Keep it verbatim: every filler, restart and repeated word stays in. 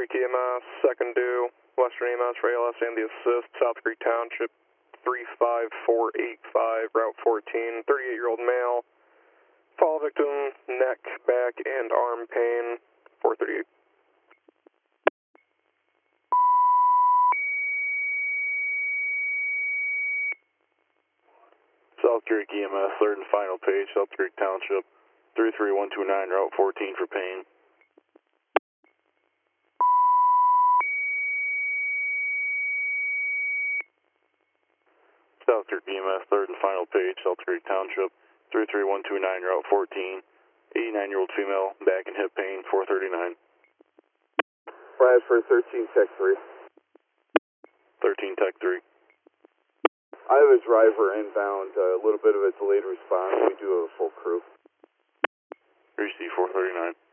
Creek E M S, second due, Western E M S for A L S and the assist, South Creek Township, three five four eight five, Route fourteen, thirty-eight-year-old male, fall victim, neck, back, and arm pain, four thirty-eight. South Creek E M S, third and final page, South Creek Township, three three one two nine, Route fourteen for pain. South Creek E M S, third and final page, South Creek Township, three three one two nine, Route fourteen, eighty-nine-year-old female, back and hip pain, four thirty-nine. Bradford, thirteen Tech three. thirteen Tech three. I have a driver inbound, uh, a little bit of a delayed response. We do have a full crew. Receive four thirty-nine.